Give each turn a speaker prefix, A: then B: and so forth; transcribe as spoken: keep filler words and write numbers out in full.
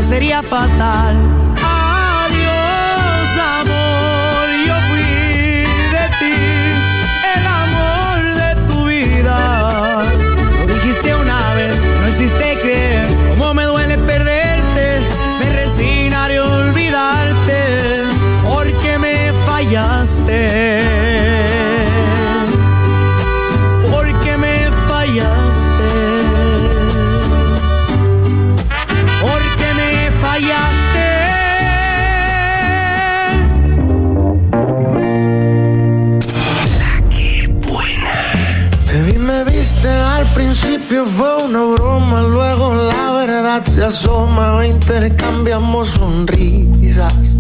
A: sería fatal. Adiós, amor, yo fui de ti, el amor de tu vida. Lo dijiste una vez, no existe creer. Cómo me duele perderte, me resignaré a olvidarte, porque me fallaste. Porque me fallaste. Porque me fallaste.
B: La que buena.
C: Te vi, me viste, al principio fue una broma, luego la verdad se asoma, intercambiamos sonrisas.